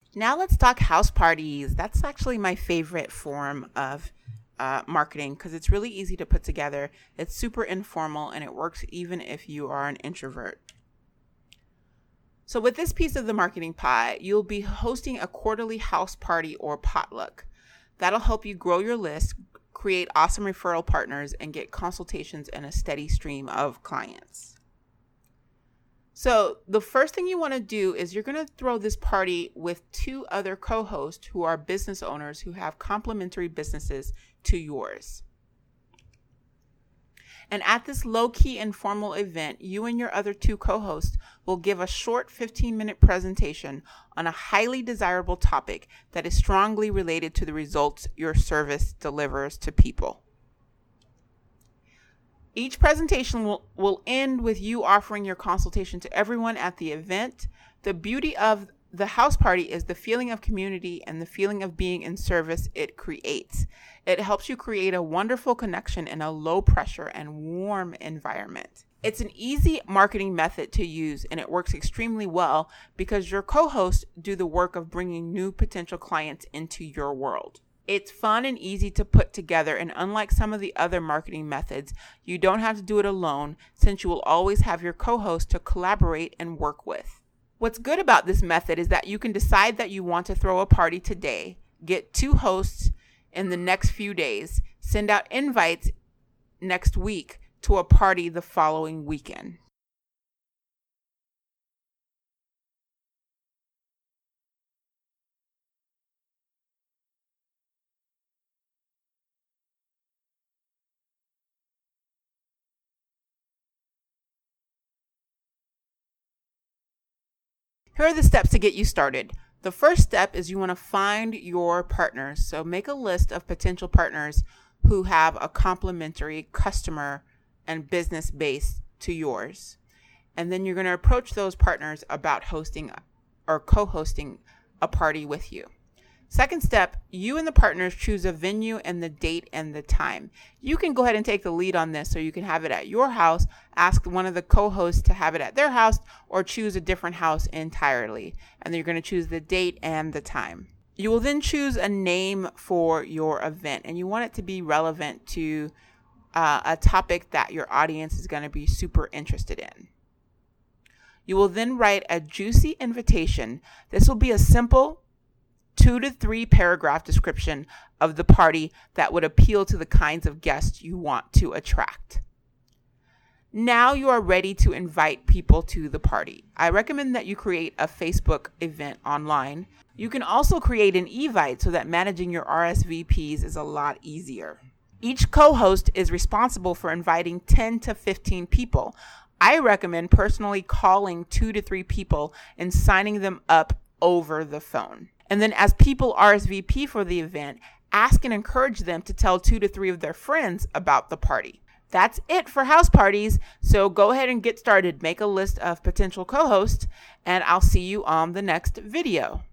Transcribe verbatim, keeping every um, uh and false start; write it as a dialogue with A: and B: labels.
A: Now let's talk house parties. That's actually my favorite form of uh, marketing because it's really easy to put together. It's super informal and it works even if you are an introvert. So with this piece of the marketing pie, you'll be hosting a quarterly house party or potluck. That'll help you grow your list, create awesome referral partners, and get consultations and a steady stream of clients. So the first thing you want to do is you're going to throw this party with two other co-hosts who are business owners who have complementary businesses to yours. And at this low-key informal event, you and your other two co-hosts will give a short fifteen-minute presentation on a highly desirable topic that is strongly related to the results your service delivers to people. Each presentation will, will end with you offering your consultation to everyone at the event. The beauty of the house party is the feeling of community and the feeling of being in service it creates. It helps you create a wonderful connection in a low pressure and warm environment. It's an easy marketing method to use and it works extremely well because your co-hosts do the work of bringing new potential clients into your world. It's fun and easy to put together, and unlike some of the other marketing methods, you don't have to do it alone since you will always have your co-host to collaborate and work with. What's good about this method is that you can decide that you want to throw a party today, get two hosts in the next few days, send out invites next week to a party the following weekend. Here are the steps to get you started. The first step is you want to find your partners. So make a list of potential partners who have a complementary customer and business base to yours. And then you're going to approach those partners about hosting or co-hosting a party with you. Second step, you and the partners choose a venue and the date and the time. You can go ahead and take the lead on this so you can have it at your house, ask one of the co-hosts to have it at their house, or choose a different house entirely. And then you're going to choose the date and the time. You will then choose a name for your event, and you want it to be relevant to uh, a topic that your audience is going to be super interested in. You will then write a juicy invitation. This will be a simple two to three paragraph description of the party that would appeal to the kinds of guests you want to attract. Now you are ready to invite people to the party. I recommend that you create a Facebook event online. You can also create an Evite so that managing your R S V Ps is a lot easier. Each co-host is responsible for inviting ten to fifteen people. I recommend personally calling two to three people and signing them up over the phone. And then as people R S V P for the event, ask and encourage them to tell two to three of their friends about the party. That's it for house parties. So go ahead and get started. Make a list of potential co-hosts, and I'll see you on the next video.